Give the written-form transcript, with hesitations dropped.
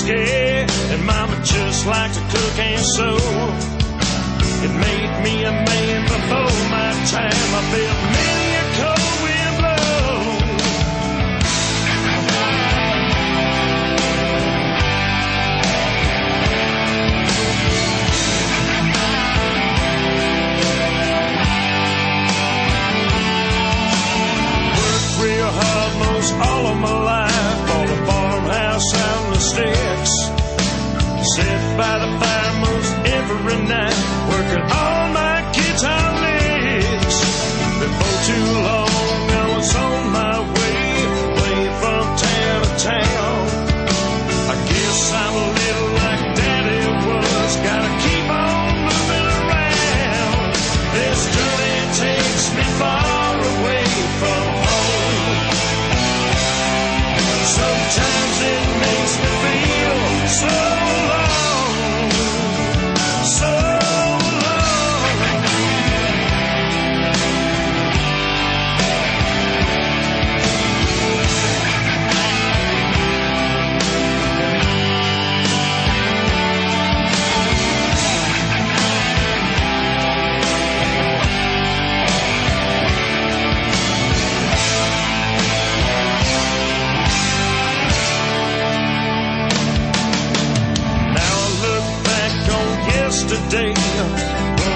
whiskey, and Mama just liked to cook and sew. It made me a man before my time. I felt many a cold wind blow. Worked real hard most all of my life, bought a farmhouse out in the sticks. Sit by the fire most every night, working all my guitar licks. Before too long, I was on my way, away from town to town. I guess I'm a little like Daddy was, gotta keep on moving around. This journey takes me far away from home. Sometimes it makes me feel so long, so yesterday,